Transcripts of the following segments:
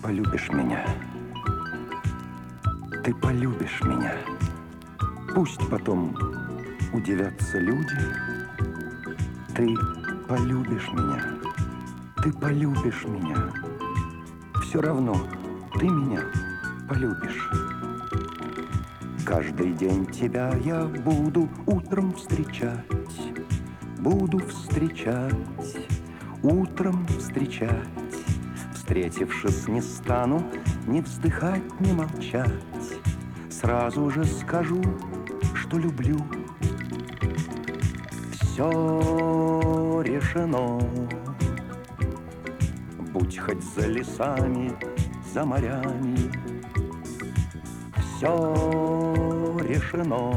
полюбишь меня. Ты полюбишь меня. Пусть потом удивятся люди. Ты полюбишь меня. Ты полюбишь меня. Все равно ты меня полюбишь. Каждый день тебя я буду утром встречать. Буду встречать, утром встречать. Встретившись, не стану ни вздыхать, ни молчать. Сразу же скажу, что люблю. Все решено. Будь хоть за лесами, за морями, все решено.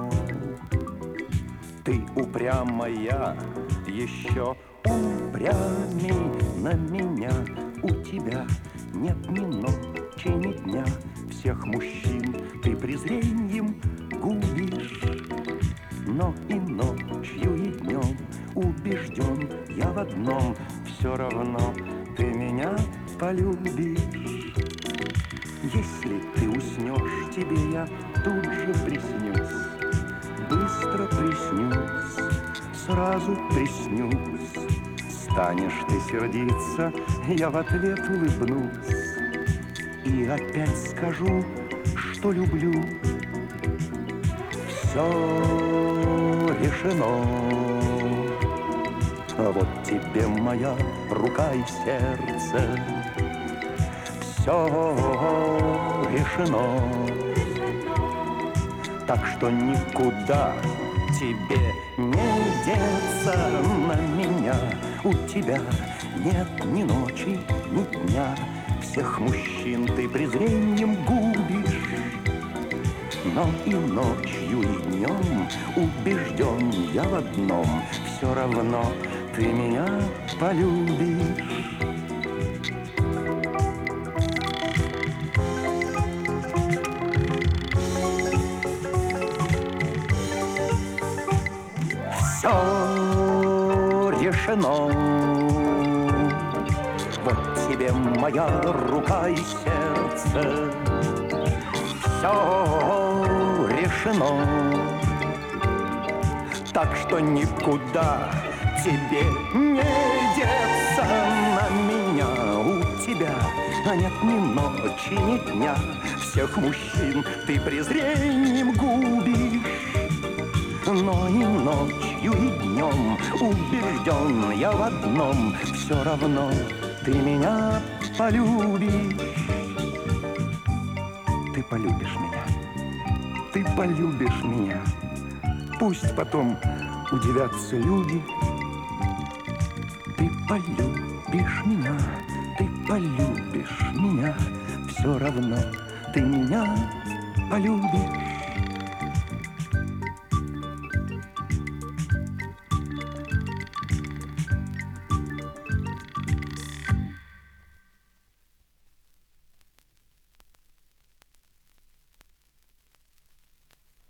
Ты упрямая, еще упрямей на меня. У тебя нет ни ночи, ни дня. Всех мужчин ты презреньем губишь. Но и ночью, и днем убежден я в одном: все равно ты меня полюбишь. Если ты уснешь, тебе я тут же приснюсь. Быстро приснюсь, сразу приснюсь. Станешь ты сердиться, я в ответ улыбнусь. И опять скажу, что люблю. Все решено. А вот тебе моя рука и сердце. Все решено. Так что никуда тебе не деться на меня. У тебя нет ни ночи, ни дня. Всех мужчин ты презреньем губишь. Но и ночью, и днем убежден я в одном: все равно ты меня полюбишь. Все решено. Вот тебе моя рука и сердце. Все решено. Так что никуда тебе не деться на меня. У тебя нет ни ночи, ни дня. Всех мужчин ты презрением губишь. Но и ночью, и днем убежден я в одном: все равно ты меня полюбишь. Ты полюбишь меня. Ты полюбишь меня. Пусть потом удивятся люди. Ты полюбишь меня. Ты полюбишь меня. Все равно ты меня полюбишь.